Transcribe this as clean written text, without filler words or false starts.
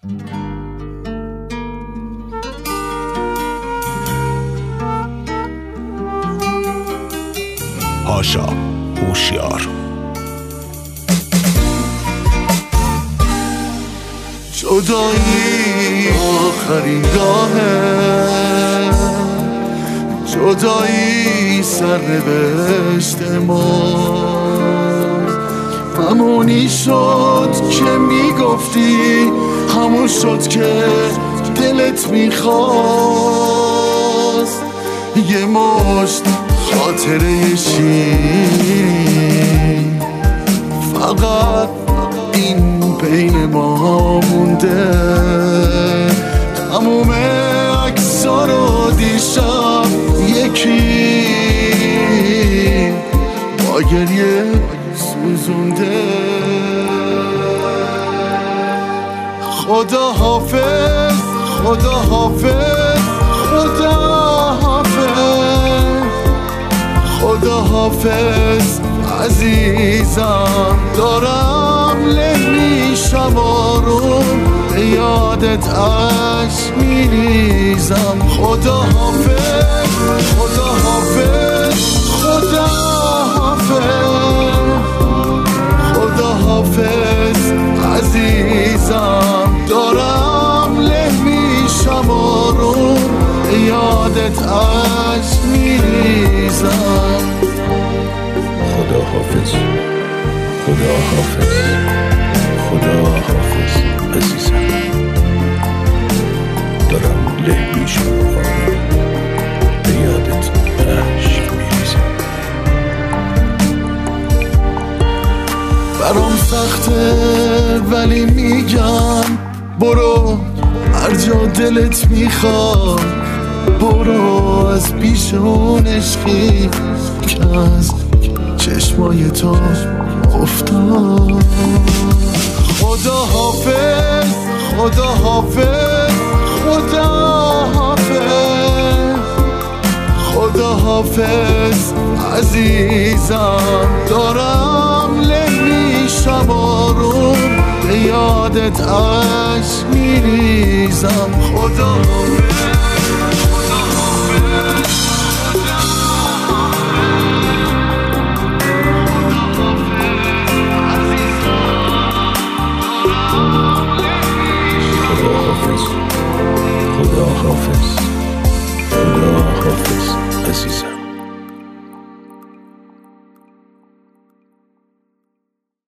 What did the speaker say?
پاشا هوشیار. جدایی آخرین راهه، جدایی سرنوشت ما. همونی شد که میگفتی، همون شد که دلت میخواست. یه مشت خاطره شیرین، فقط این بین ما مونده. تموم عکس‌ها رو دیشب یکی با گریه سوزونده. خدا حافظ، خدا حافظ، خدا حافظ، خدا حافظ عزیزم. دارم له میشم آروم، به یادت عشق میریزم. خدا حافظ، خدا حافظ، خدا حافظ، خدا حافظ عزیزم. دارم له میشم آروم، به یادت عشق میریزم. خدا حافظ، خدا حافظ، خدا حافظ عزیزم. دارم له میشم آروم، به یادت عشق میریزم. برام سخته ولی میگم برو هر جا دلت میخواد. برو از پیش اون عشقی که از چشمای تو افتاد. خدا حافظ، خدا حافظ، خدا حافظ، خدا حافظ عزیزم. دارم له میشم آروم، به یادت عشق میریزم. خدا حافظ، خدا حافظ، خدا حافظ، خدا حافظ عزیزم.